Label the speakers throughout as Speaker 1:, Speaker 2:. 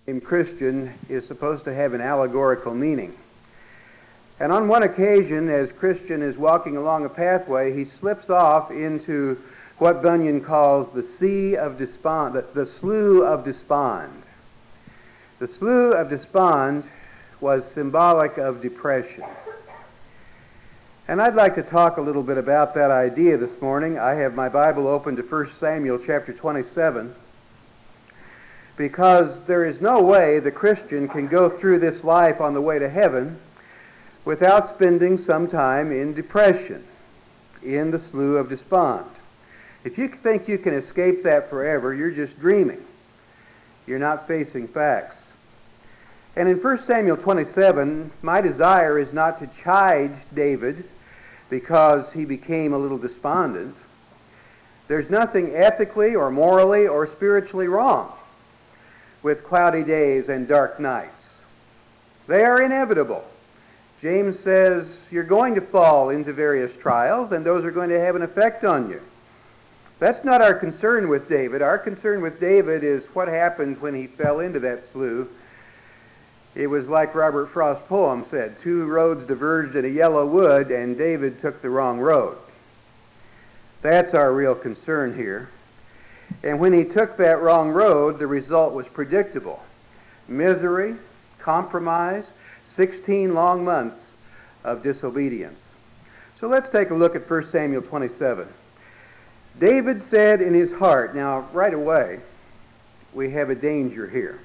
Speaker 1: Christian is supposed to have an allegorical meaning. And on one occasion, as Christian is walking along a pathway, he slips off into what Bunyan calls the sea of despond, the slough of despond. The slough of despond was symbolic of depression. And I'd like to talk a little bit about that idea this morning. I have my Bible open to 1 Samuel chapter 27, because there is no way the Christian can go through this life on the way to heaven without spending some time in depression, in the slough of despond. If you think you can escape that forever, you're just dreaming. You're not facing facts. And in 1 Samuel 27, my desire is not to chide David because he became a little despondent. There's nothing ethically or morally or spiritually wrong with cloudy days and dark nights. They are inevitable. James says you're going to fall into various trials, and those are going to have an effect on you. That's not our concern with David. Our concern with David is what happened when he fell into that slough. It was like Robert Frost's poem said, 2 roads diverged in a yellow wood, and David took the wrong road. That's our real concern here. And when he took that wrong road, the result was predictable. Misery, compromise, 16 long months of disobedience. So let's take a look at 1 Samuel 27. David said in his heart, now right away, we have a danger here.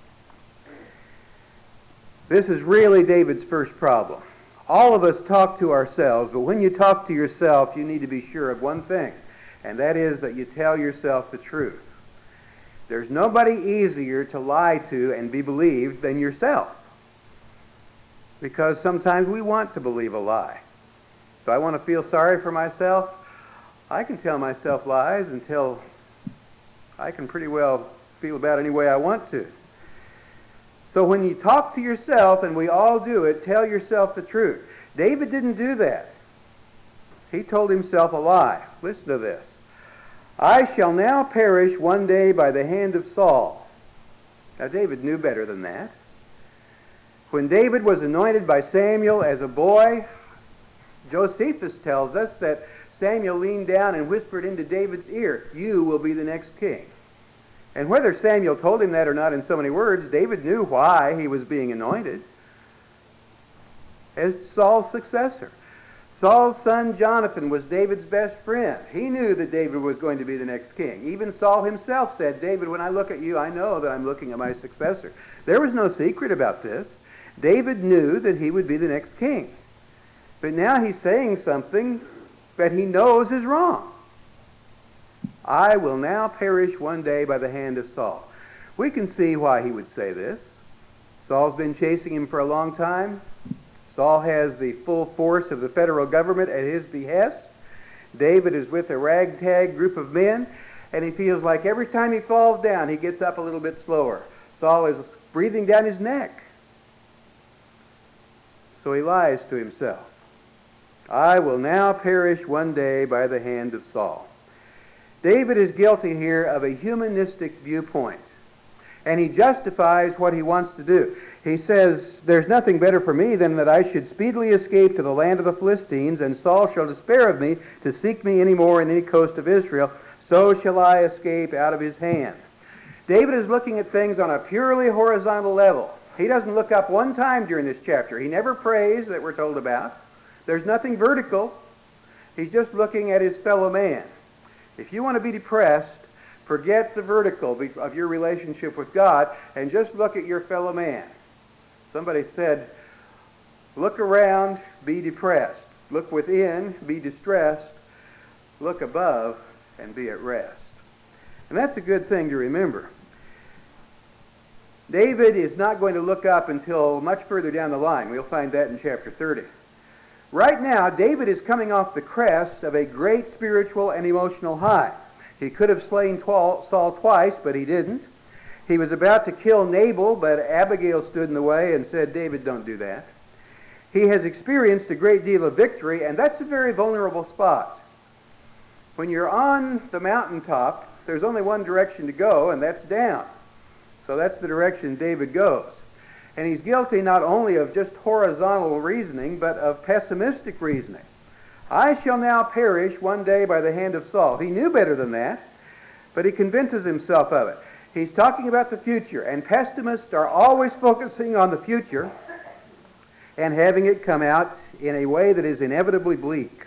Speaker 1: This is really David's first problem. All of us talk to ourselves, but when you talk to yourself, you need to be sure of one thing, and that is that you tell yourself the truth. There's nobody easier to lie to and be believed than yourself, because sometimes we want to believe a lie. If I want to feel sorry for myself, I can tell myself lies until I can pretty well feel about any way I want to. So when you talk to yourself, and we all do it, tell yourself the truth. David didn't do that. He told himself a lie. Listen to this. I shall now perish one day by the hand of Saul. Now David knew better than that. When David was anointed by Samuel as a boy, Josephus tells us that Samuel leaned down and whispered into David's ear, you will be the next king. And whether Samuel told him that or not in so many words, David knew why he was being anointed as Saul's successor. Saul's son Jonathan was David's best friend. He knew that David was going to be the next king. Even Saul himself said, David, when I look at you, I know that I'm looking at my successor. There was no secret about this. David knew that he would be the next king. But now he's saying something that he knows is wrong. I will now perish one day by the hand of Saul. We can see why he would say this. Saul's been chasing him for a long time. Saul has the full force of the federal government at his behest. David is with a ragtag group of men, and he feels like every time he falls down, he gets up a little bit slower. Saul is breathing down his neck. So he lies to himself. I will now perish one day by the hand of Saul. David is guilty here of a humanistic viewpoint, and he justifies what he wants to do. He says, there's nothing better for me than that I should speedily escape to the land of the Philistines, and Saul shall despair of me to seek me any more in any coast of Israel. So shall I escape out of his hand. David is looking at things on a purely horizontal level. He doesn't look up one time during this chapter. He never prays that we're told about. There's nothing vertical. He's just looking at his fellow man. If you want to be depressed, forget the vertical of your relationship with God and just look at your fellow man. Somebody said, look around, be depressed. Look within, be distressed. Look above, and be at rest. And that's a good thing to remember. David is not going to look up until much further down the line. We'll find that in chapter 30. Right now, David is coming off the crest of a great spiritual and emotional high. He could have slain Saul twice, but he didn't. He was about to kill Nabal, but Abigail stood in the way and said, David, don't do that. He has experienced a great deal of victory, and that's a very vulnerable spot. When you're on the mountaintop, there's only one direction to go, and that's down. So that's the direction David goes. And he's guilty not only of just horizontal reasoning, but of pessimistic reasoning. I shall now perish one day by the hand of Saul. He knew better than that, but he convinces himself of it. He's talking about the future, and pessimists are always focusing on the future and having it come out in a way that is inevitably bleak.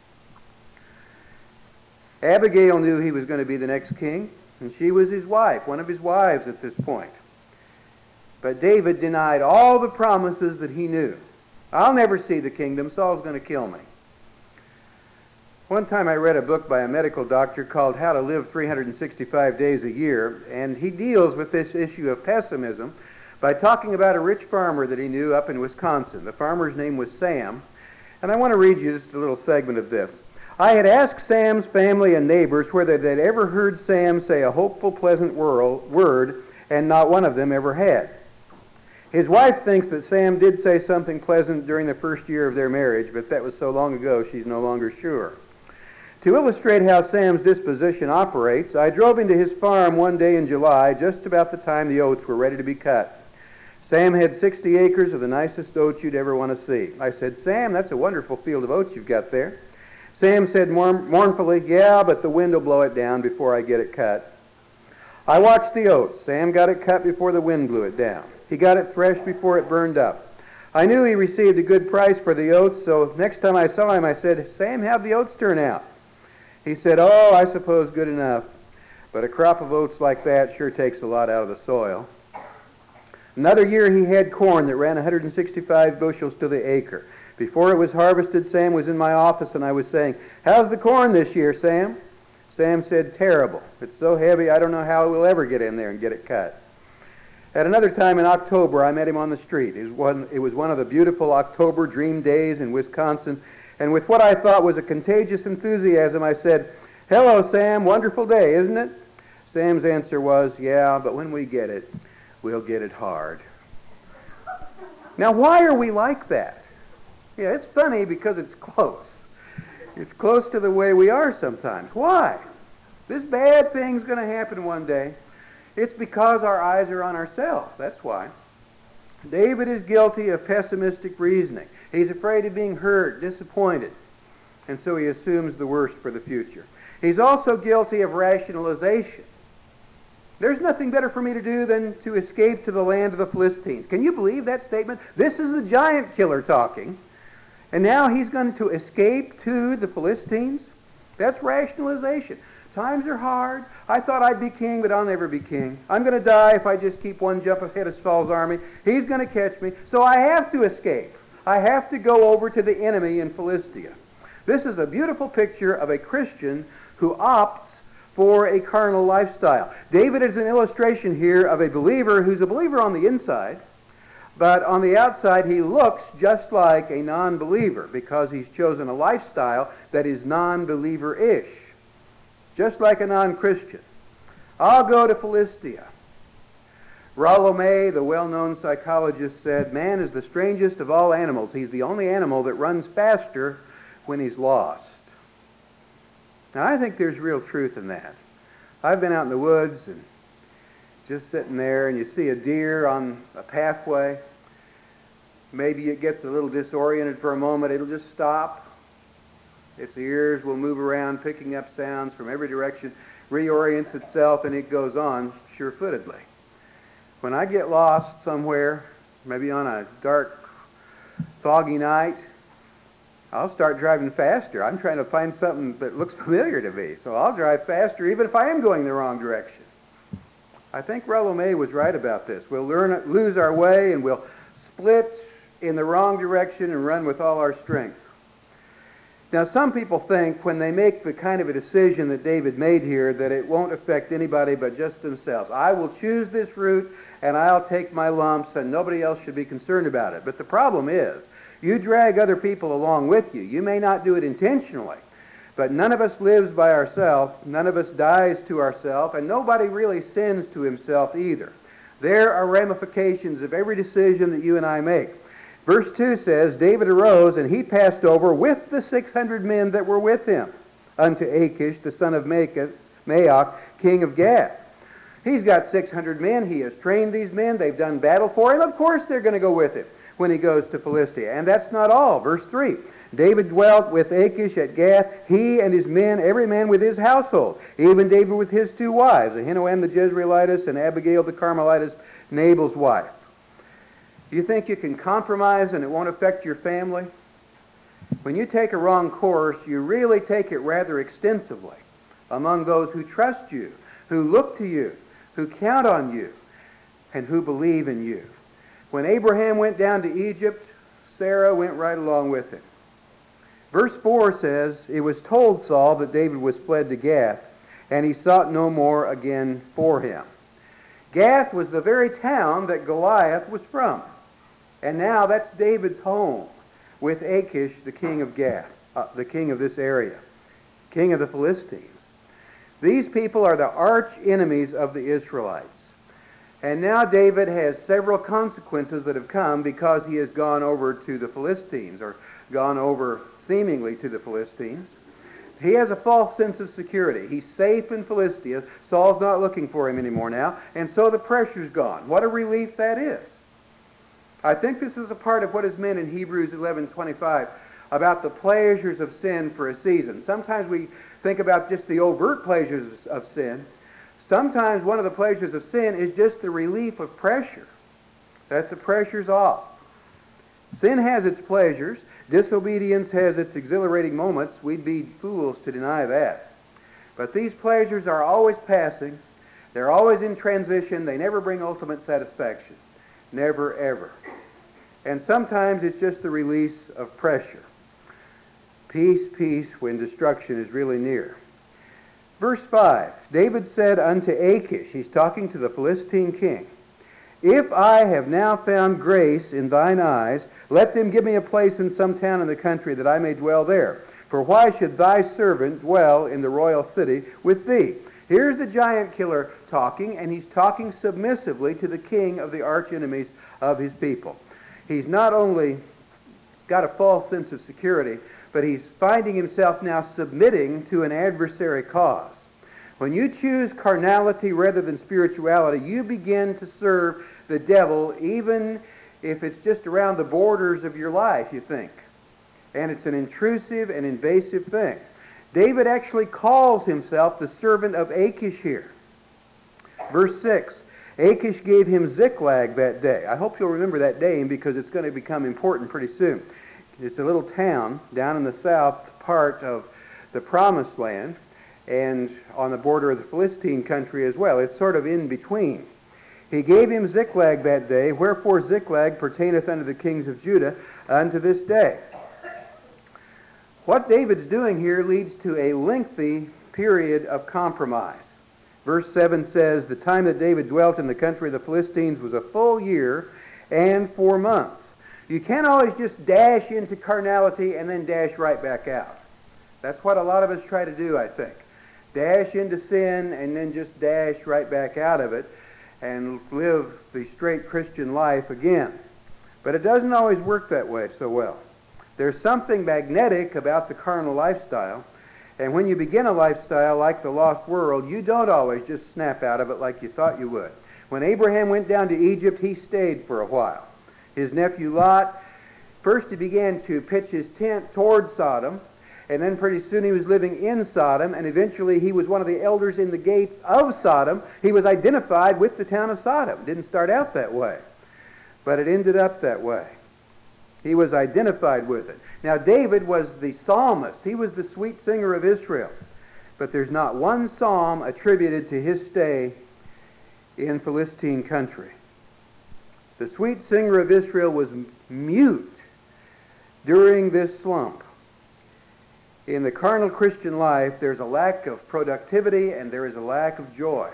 Speaker 1: Abigail knew he was going to be the next king, and she was his wife, one of his wives at this point. But David denied all the promises that he knew. I'll never see the kingdom. Saul's going to kill me. One time I read a book by a medical doctor called How to Live 365 Days a Year, and he deals with this issue of pessimism by talking about a rich farmer that he knew up in Wisconsin. The farmer's name was Sam, and I want to read you just a little segment of this. I had asked Sam's family and neighbors whether they'd ever heard Sam say a hopeful, pleasant word, and not one of them ever had. His wife thinks that Sam did say something pleasant during the first year of their marriage, but that was so long ago she's no longer sure. To illustrate how Sam's disposition operates, I drove into his farm one day in July, just about the time the oats were ready to be cut. Sam had 60 acres of the nicest oats you'd ever want to see. I said, Sam, that's a wonderful field of oats you've got there. Sam said mournfully, yeah, but the wind will blow it down before I get it cut. I watched the oats. Sam got it cut before the wind blew it down. He got it threshed before it burned up. I knew he received a good price for the oats, so next time I saw him, I said, Sam, how'd the oats turn out? He said, oh, I suppose good enough, but a crop of oats like that sure takes a lot out of the soil. Another year he had corn that ran 165 bushels to the acre. Before it was harvested, Sam was in my office and I was saying, how's the corn this year, Sam? Sam said, terrible. It's so heavy I don't know how we'll ever get in there and get it cut. At another time in October, I met him on the street. It was one of the beautiful October dream days in Wisconsin, and with what I thought was a contagious enthusiasm, I said, hello, Sam, wonderful day, isn't it? Sam's answer was, yeah, but when we get it, we'll get it hard. Now, why are we like that? Yeah, it's funny because it's close. It's close to the way we are sometimes. Why? This bad thing's going to happen one day. It's because our eyes are on ourselves. That's why. David is guilty of pessimistic reasoning. He's afraid of being hurt, disappointed, and so he assumes the worst for the future. He's also guilty of rationalization. There's nothing better for me to do than to escape to the land of the Philistines. Can you believe that statement? This is the giant killer talking. And now he's going to escape to the Philistines? That's rationalization. Times are hard. I thought I'd be king, but I'll never be king. I'm going to die if I just keep one jump ahead of Saul's army. He's going to catch me, so I have to escape. I have to go over to the enemy in Philistia. This is a beautiful picture of a Christian who opts for a carnal lifestyle. David is an illustration here of a believer who's a believer on the inside, but on the outside he looks just like a non-believer because he's chosen a lifestyle that is non-believer-ish, just like a non-Christian. I'll go to Philistia. Rollo May, the well-known psychologist, said, man is the strangest of all animals. He's the only animal that runs faster when he's lost. Now, I think there's real truth in that. I've been out in the woods and just sitting there, and you see a deer on a pathway. Maybe it gets a little disoriented for a moment. It'll just stop. Its ears will move around, picking up sounds from every direction, reorients itself, and it goes on sure-footedly. When I get lost somewhere, maybe on a dark, foggy night, I'll start driving faster. I'm trying to find something that looks familiar to me, so I'll drive faster even if I am going the wrong direction. I think Rollo May was right about this. We'll lose our way and we'll split in the wrong direction and run with all our strength. Now, some people think when they make the kind of a decision that David made here that it won't affect anybody but just themselves. I will choose this route and I'll take my lumps and nobody else should be concerned about it. But the problem is, you drag other people along with you. You may not do it intentionally, but none of us lives by ourselves, none of us dies to ourselves, and nobody really sins to himself either. There are ramifications of every decision that you and I make. Verse 2 says, David arose, and he passed over with the 600 men that were with him unto Achish, the son of Maoch, king of Gath. He's got 600 men. He has trained these men. They've done battle for him. Of course they're going to go with him when he goes to Philistia. And that's not all. Verse 3. David dwelt with Achish at Gath, he and his men, every man with his household, even David with his 2 wives, Ahinoam the Jezreelitess and Abigail the Carmelitess, Nabal's wife. Do you think you can compromise and it won't affect your family? When you take a wrong course, you really take it rather extensively among those who trust you, who look to you, who count on you, and who believe in you. When Abraham went down to Egypt, Sarah went right along with him. Verse 4 says, it was told Saul that David was fled to Gath, and he sought no more again for him. Gath was the very town that Goliath was from. And now that's David's home with Achish, the king of Gath, the king of this area, king of the Philistines. These people are the arch enemies of the Israelites. And now David has several consequences that have come because he has gone over to the Philistines, or gone over seemingly to the Philistines. He has a false sense of security. He's safe in Philistia. Saul's not looking for him anymore now, and so the pressure's gone. What a relief that is. I think this is a part of what is meant in Hebrews 11:25 about the pleasures of sin for a season. Sometimes we think about just the overt pleasures of sin. Sometimes one of the pleasures of sin is just the relief of pressure, that the pressure's off. Sin has its pleasures. Disobedience has its exhilarating moments. We'd be fools to deny that. But these pleasures are always passing. They're always in transition. They never bring ultimate satisfaction. Never, ever. And sometimes it's just the release of pressure. Peace, peace, when destruction is really near. Verse 5, David said unto Achish, he's talking to the Philistine king, if I have now found grace in thine eyes, let them give me a place in some town in the country that I may dwell there. For why should thy servant dwell in the royal city with thee? Here's the giant killer talking, and he's talking submissively to the king of the arch enemies of his people. He's not only got a false sense of security, but he's finding himself now submitting to an adversary cause. When you choose carnality rather than spirituality, you begin to serve the devil, even if it's just around the borders of your life, you think. And it's an intrusive and invasive thing. David actually calls himself the servant of Achish here. Verse 6, Achish gave him Ziklag that day. I hope you'll remember that name because it's going to become important pretty soon. It's a little town down in the south part of the Promised Land and on the border of the Philistine country as well. It's sort of in between. He gave him Ziklag that day, wherefore Ziklag pertaineth unto the kings of Judah unto this day. What David's doing here leads to a lengthy period of compromise. Verse 7 says, the time that David dwelt in the country of the Philistines was a full year and 4 months. You can't always just dash into carnality and then dash right back out. That's what a lot of us try to do, I think. Dash into sin and then just dash right back out of it and live the straight Christian life again. But it doesn't always work that way so well. There's something magnetic about the carnal lifestyle, and when you begin a lifestyle like the lost world, you don't always just snap out of it like you thought you would. When Abraham went down to Egypt, he stayed for a while. His nephew Lot, first he began to pitch his tent toward Sodom, and then pretty soon he was living in Sodom, and eventually he was one of the elders in the gates of Sodom. He was identified with the town of Sodom. It didn't start out that way, but it ended up that way. He was identified with it. Now David was the psalmist. He was the sweet singer of Israel. But there's not one psalm attributed to his stay in Philistine country. The sweet singer of Israel was mute during this slump. In the carnal Christian life, there's a lack of productivity and there is a lack of joy.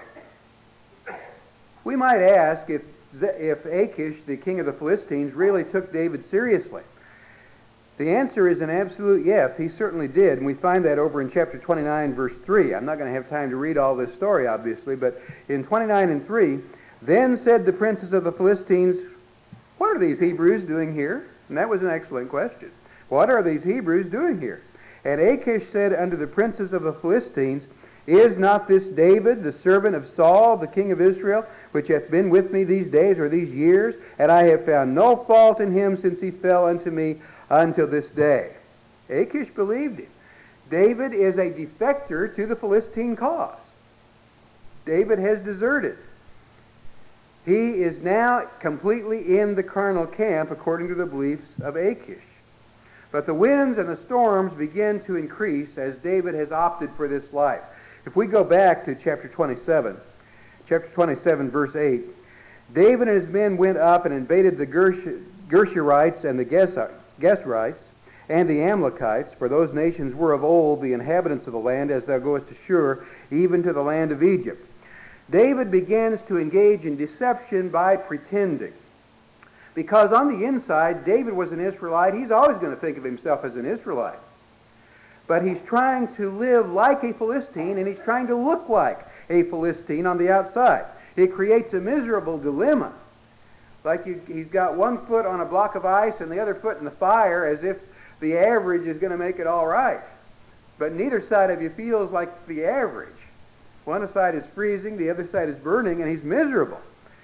Speaker 1: We might ask if Achish, the king of the Philistines, really took David seriously. The answer is an absolute yes. He certainly did, and we find that over in chapter 29, verse 3. I'm not going to have time to read all this story, obviously, but in 29 and 3, then said the princes of the Philistines, what are these Hebrews doing here? And that was an excellent question. What are these Hebrews doing here? And Achish said unto the princes of the Philistines, Is not this David, the servant of Saul, the king of Israel, which hath been with me these days or these years? And I have found no fault in him since he fell unto me until this day. Achish believed him. David is a defector to the Philistine cause. David has deserted. He is now completely in the carnal camp according to the beliefs of Achish. But the winds and the storms begin to increase as David has opted for this life. If we go back to chapter 27 verse 8, David and his men went up and invaded the Gershurites and the Geshurites and the Amalekites, for those nations were of old the inhabitants of the land, as thou goest to Shur, even to the land of Egypt. David begins to engage in deception by pretending. Because on the inside, David was an Israelite. He's always going to think of himself as an Israelite. But he's trying to live like a Philistine, and he's trying to look like a Philistine on the outside. It creates a miserable dilemma. Like he's got one foot on a block of ice and the other foot in the fire, as if the average is going to make it all right. But neither side of you feels like the average. One side is freezing, the other side is burning, and he's miserable.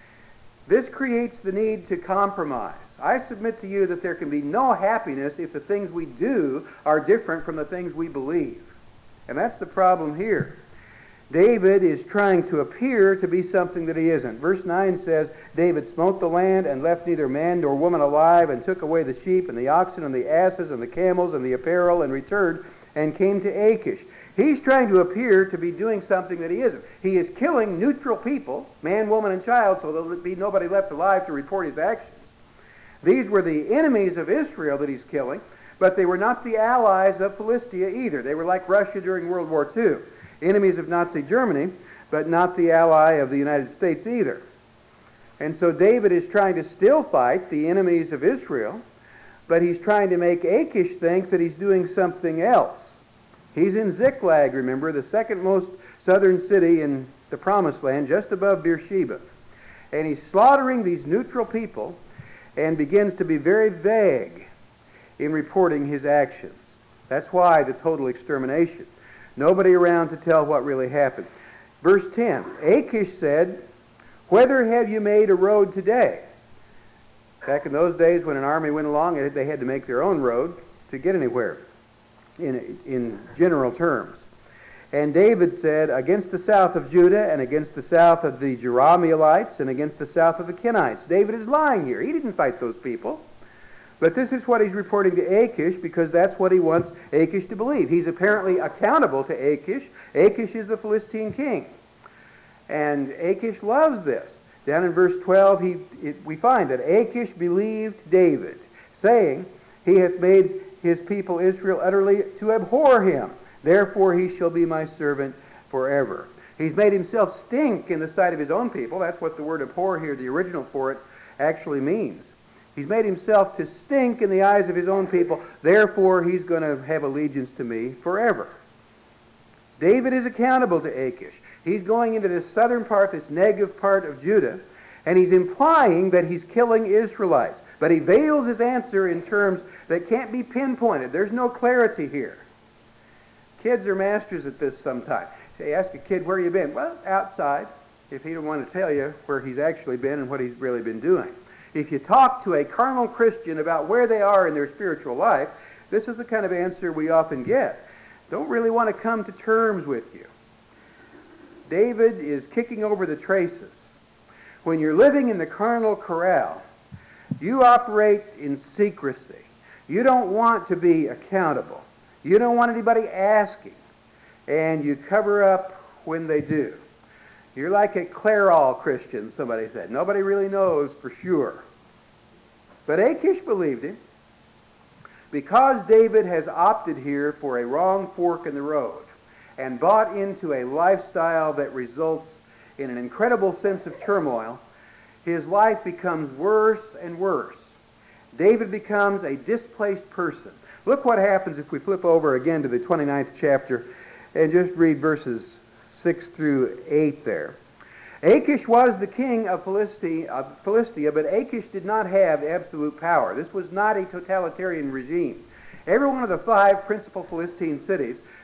Speaker 1: This creates the need to compromise. I submit to you that there can be no happiness if the things we do are different from the things we believe. And that's the problem here. David is trying to appear to be something that he isn't. Verse 9 says, David smote the land and left neither man nor woman alive, and took away the sheep and the oxen and the asses and the camels and the apparel, and returned and came to Achish. He's trying to appear to be doing something that he isn't. He is killing neutral people, man, woman, and child, so there'll be nobody left alive to report his actions. These were the enemies of Israel that he's killing, but they were not the allies of Philistia either. They were like Russia during World War II. Enemies of Nazi Germany, but not the ally of the United States either. And so David is trying to still fight the enemies of Israel, but he's trying to make Achish think that he's doing something else. He's in Ziklag, remember, the second most southern city in the Promised Land, just above Beersheba. And he's slaughtering these neutral people and begins to be very vague in reporting his actions. That's why the total extermination. Nobody around to tell what really happened. Verse 10, Achish said, Whither have you made a road today? Back in those days when an army went along, they had to make their own road to get anywhere, in general terms. And David said, Against the south of Judah, and against the south of the Jerahmeelites, and against the south of the Kenites. David is lying here. He didn't fight those people. But this is what he's reporting to Achish, because that's what he wants Achish to believe. He's apparently accountable to Achish. Achish is the Philistine king. And Achish loves this. Down in verse 12, we find that Achish believed David, saying, He hath made his people Israel utterly to abhor him. Therefore he shall be my servant forever. He's made himself stink in the sight of his own people. That's what the word abhor here, the original for it, actually means. He's made himself to stink in the eyes of his own people. Therefore he's going to have allegiance to me forever. David is accountable to Achish. He's going into this southern part, this Negev part of Judah, and he's implying that he's killing Israelites. But he veils his answer in terms that can't be pinpointed. There's no clarity here. Kids are masters at this sometimes. Say, ask a kid, where you been? Well, outside, if he don't want to tell you where he's actually been and what he's really been doing. If you talk to a carnal Christian about where they are in their spiritual life, this is the kind of answer we often get. Don't really want to come to terms with you. David is kicking over the traces. When you're living in the carnal corral, you operate in secrecy. You don't want to be accountable. You don't want anybody asking. And you cover up when they do. You're like a Clairol Christian, somebody said. Nobody really knows for sure. But Achish believed him. Because David has opted here for a wrong fork in the road and bought into a lifestyle that results in an incredible sense of turmoil, his life becomes worse and worse. David becomes a displaced person. Look what happens if we flip over again to the 29th chapter and just read verses 6 through 8 there. Achish was the king of Philistia, but Achish did not have absolute power. This was not a totalitarian regime. Every one of the 5 principal Philistine cities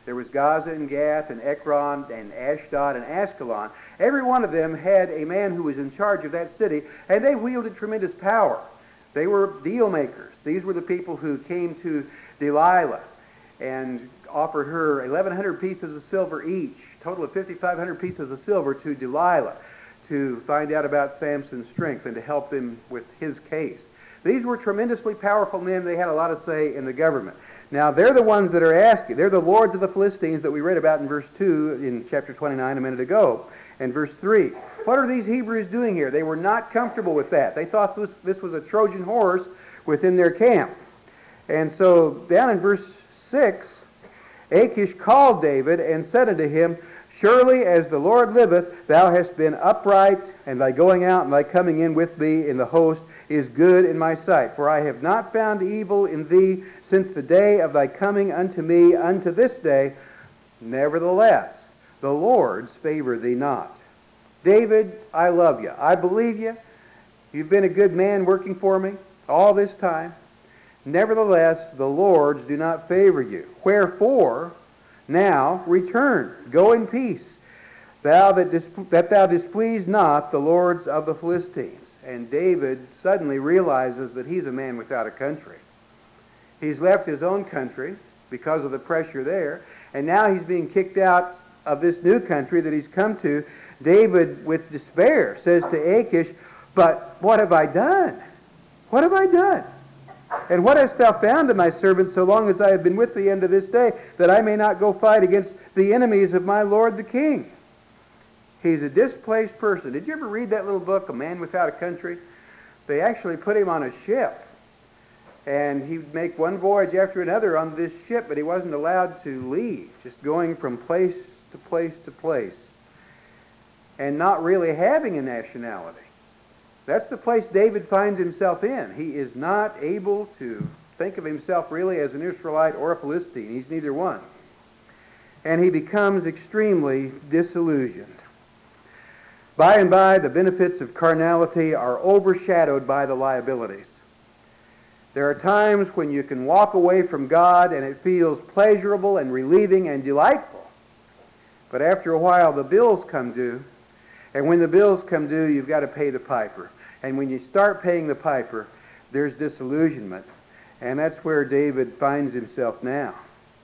Speaker 1: There was Gaza and Gath and Ekron and Ashdod and Askelon. Every one of them had a man who was in charge of that city, and they wielded tremendous power. They were deal makers. These were the people who came to Delilah and offered her 1,100 pieces of silver each, total of 5,500 pieces of silver to Delilah to find out about Samson's strength and to help him with his case. These were tremendously powerful men. They had a lot of say in the government. Now, they're the ones that are asking. They're the lords of the Philistines that we read about in verse 2 in chapter 29 a minute ago. And verse 3. What are these Hebrews doing here? They were not comfortable with that. They thought this was a Trojan horse within their camp. And so, down in verse 6, Achish called David and said unto him, Surely as the Lord liveth, thou hast been upright, and thy going out and thy coming in with thee in the host is good in my sight. For I have not found evil in thee since the day of thy coming unto me unto this day. Nevertheless, the Lord's favor thee not. David, I love you. I believe you. You've been a good man working for me all this time. Nevertheless, the Lord's do not favor you. Wherefore, now return, go in peace, that thou displease not the lords of the Philistines. And David suddenly realizes that he's a man without a country. He's left his own country because of the pressure there, and now he's being kicked out of this new country that he's come to. David, with despair, says to Achish, But what have I done? What have I done? And what hast thou found in my servant so long as I have been with thee unto this day, that I may not go fight against the enemies of my lord the king? He's a displaced person. Did you ever read that little book, A Man Without a Country? They actually put him on a ship, and he'd make one voyage after another on this ship, but he wasn't allowed to leave, just going from place to place to place, and not really having a nationality. That's the place David finds himself in. He is not able to think of himself really as an Israelite or a Philistine. He's neither one. And he becomes extremely disillusioned. By and by, the benefits of carnality are overshadowed by the liabilities. There are times when you can walk away from God and it feels pleasurable and relieving and delightful. But after a while, the bills come due. And when the bills come due, you've got to pay the piper. And when you start paying the piper, there's disillusionment. And that's where David finds himself now.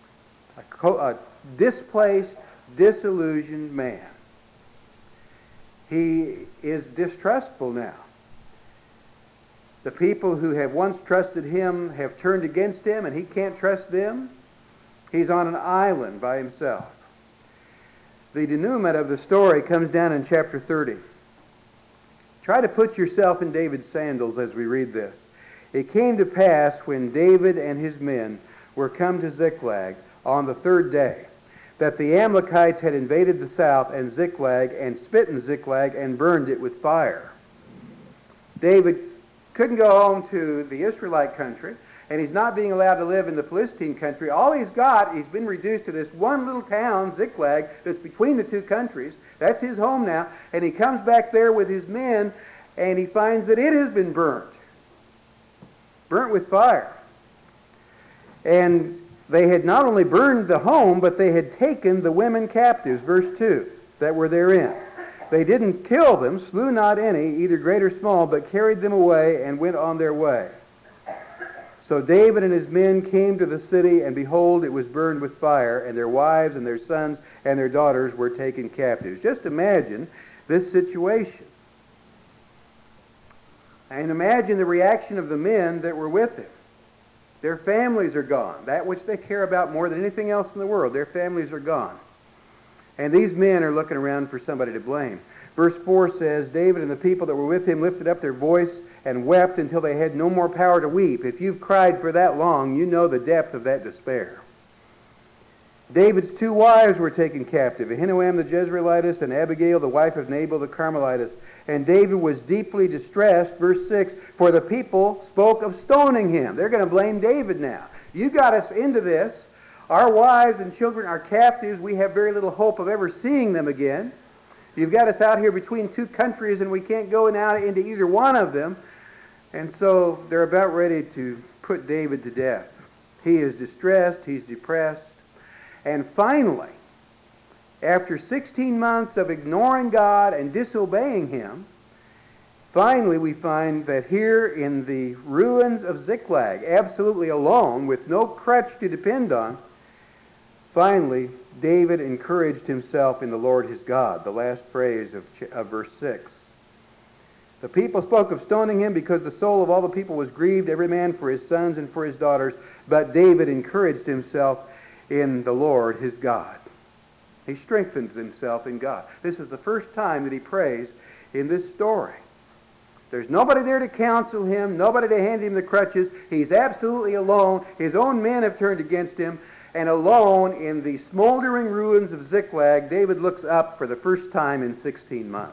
Speaker 1: A displaced, disillusioned man. He is distrustful now. The people who have once trusted him have turned against him, and he can't trust them. He's on an island by himself. The denouement of the story comes down in chapter 30. Try to put yourself in David's sandals as we read this. It came to pass when David and his men were come to Ziklag on the third day, that the Amalekites had invaded the south and Ziklag, and smitten Ziklag, and burned it with fire. David couldn't go home to the Israelite country, and he's not being allowed to live in the Philistine country. All he's got, he's been reduced to this one little town, Ziklag, that's between the two countries. That's his home now. And he comes back there with his men, and he finds that it has been burnt with fire. And they had not only burned the home, but they had taken the women captives, verse 2, that were therein. They didn't kill them, slew not any, either great or small, but carried them away and went on their way. So David and his men came to the city, and behold, it was burned with fire, and their wives and their sons and their daughters were taken captives. Just imagine this situation. And imagine the reaction of the men that were with him. Their families are gone. That which they care about more than anything else in the world. Their families are gone. And these men are looking around for somebody to blame. Verse 4 says, David and the people that were with him lifted up their voice and wept until they had no more power to weep. If you've cried for that long, you know the depth of that despair. David's two wives were taken captive, Ahinoam the Jezreelitess and Abigail the wife of Nabal the Carmelitess. And David was deeply distressed, verse 6, for the people spoke of stoning him. They're going to blame David now. You got us into this. Our wives and children are captives. We have very little hope of ever seeing them again. You've got us out here between two countries, and we can't go now into either one of them. And so they're about ready to put David to death. He is distressed. He's depressed. And finally, after 16 months of ignoring God and disobeying Him, finally we find that here in the ruins of Ziklag, absolutely alone, with no crutch to depend on, finally David encouraged himself in the Lord his God, the last phrase of verse 6. The people spoke of stoning him because the soul of all the people was grieved, every man for his sons and for his daughters. But David encouraged himself in the Lord his God. He strengthens himself in God. This is the first time that he prays in this story. There's nobody there to counsel him, nobody to hand him the crutches. He's absolutely alone. His own men have turned against him. And alone in the smoldering ruins of Ziklag, David looks up for the first time in 16 months.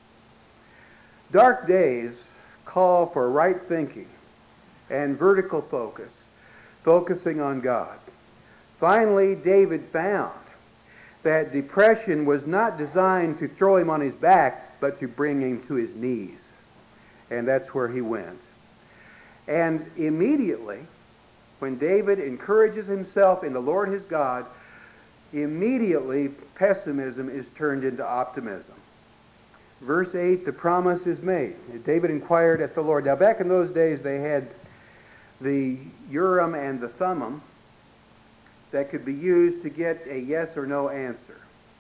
Speaker 1: Dark days call for right thinking and vertical focus, focusing on God. Finally, David found that depression was not designed to throw him on his back, but to bring him to his knees. And that's where he went. And immediately, when David encourages himself in the Lord his God, immediately pessimism is turned into optimism. Verse 8, the promise is made. David inquired at the Lord. Now, back in those days, they had the Urim and the Thummim that could be used to get a yes or no answer.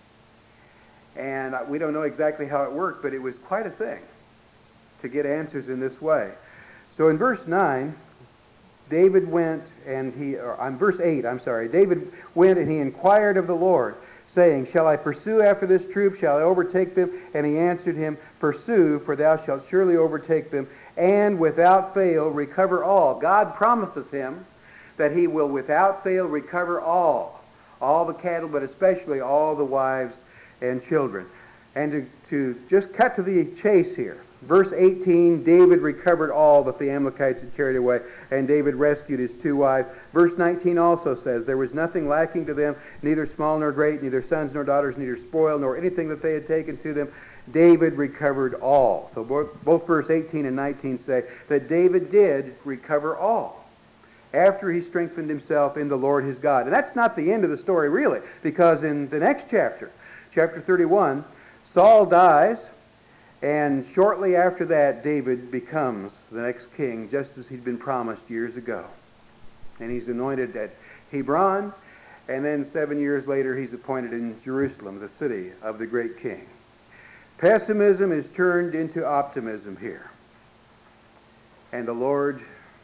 Speaker 1: And we don't know exactly how it worked, but it was quite a thing to get answers in this way. So in verse 9, David went and verse 8, David went and he inquired of the Lord, saying, shall I pursue after this troop? Shall I overtake them? And he answered him, pursue, for thou shalt surely overtake them, and without fail recover all. God promises him that he will without fail recover all the cattle, but especially all the wives and children. And to just cut to the chase here, verse 18, David recovered all that the Amalekites had carried away, and David rescued his 2 wives. Verse 19 also says, there was nothing lacking to them, neither small nor great, neither sons nor daughters, neither spoil nor anything that they had taken to them. David recovered all. So both verse 18 and 19 say that David did recover all after he strengthened himself in the Lord his God. And that's not the end of the story, really, because in the next chapter, chapter 31, Saul dies, and shortly after that, David becomes the next king, just as he'd been promised years ago. And he's anointed at Hebron, and then 7 years later, he's appointed in Jerusalem, the city of the great king. Pessimism is turned into optimism here. And the Lord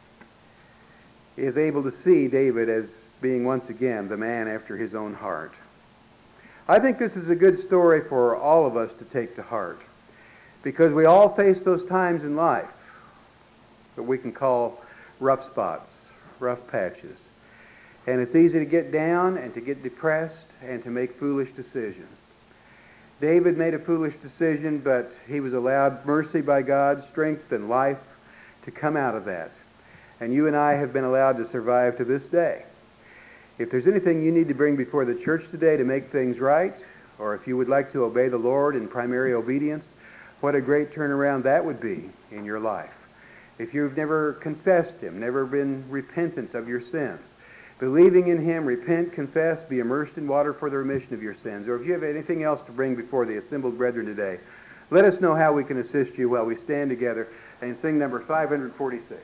Speaker 1: is able to see David as being once again the man after his own heart. I think this is a good story for all of us to take to heart, because we all face those times in life that we can call rough spots, rough patches. And it's easy to get down and to get depressed and to make foolish decisions. David made a foolish decision, but he was allowed mercy by God, strength and life to come out of that. And you and I have been allowed to survive to this day. If there's anything you need to bring before the church today to make things right, or if you would like to obey the Lord in primary obedience, what a great turnaround that would be in your life. If you've never confessed Him, never been repentant of your sins, believing in Him, repent, confess, be immersed in water for the remission of your sins, or if you have anything else to bring before the assembled brethren today, let us know how we can assist you while we stand together and sing number 546.